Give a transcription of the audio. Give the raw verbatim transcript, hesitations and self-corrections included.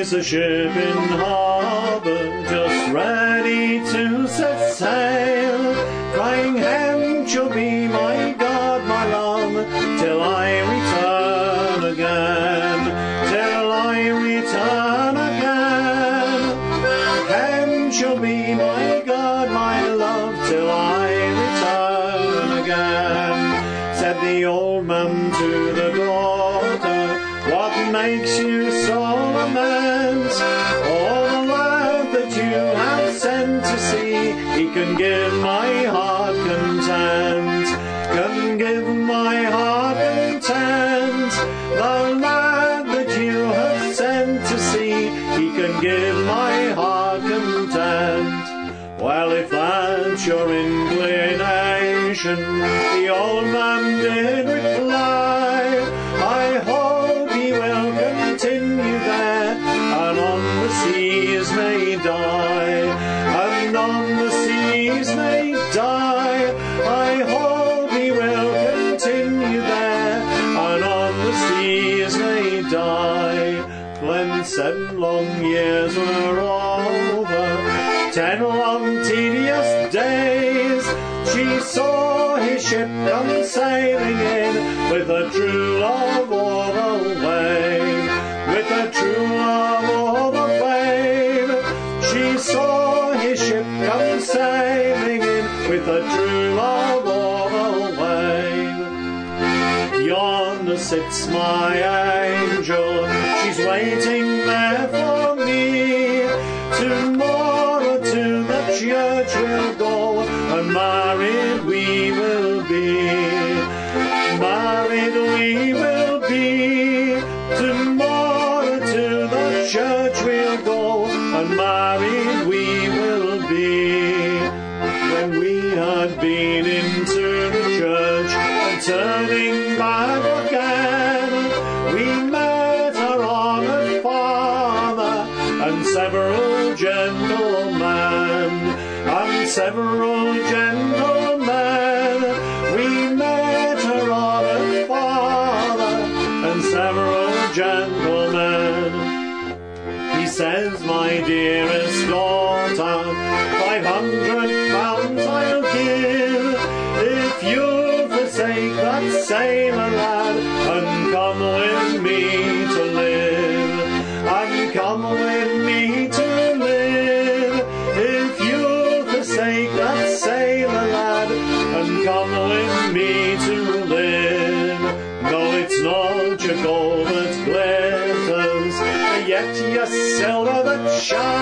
There's a ship in harbour just ready to set sail, crying, "Hem shall be my God, my love, till I return again, till I return again. Hem shall be my God, my love, till I return again." Said the old man to the daughter, "What makes you so lament? Oh, the lad that you have sent to sea, he can give my heart content, can give my heart content. The lad that you have sent to sea, he can give my heart content." Well, if that's your inclination, the old man did reply, "I hope he will continue there, and on the seas may die, and on the seas may die. I hope he will continue there, and on the seas may die." When seven long years were over, ten long tedious days, she saw his ship come sailing in, with a true love all the way, with a true love all the way. She saw his ship come sailing in, with a true love all the way. Yonder sits my angel, she's waiting there for me. Tomorrow to the church we'll go, and married we will be. Married we will be. Tomorrow to the church we'll go, and married we will be. When we had been into the church and turning back again, we met our honoured father and several gentlemen, and several gentlemen. We met our honoured father and several gentlemen. He says, "My dearest daughter, five hundred pounds I'll give, if you'll forsake that sailor lad, and come with me to live, and come with me to live. If you'll forsake that sailor lad, and come with me to live. No, it's not your gold that glitters, yet your silver that shines.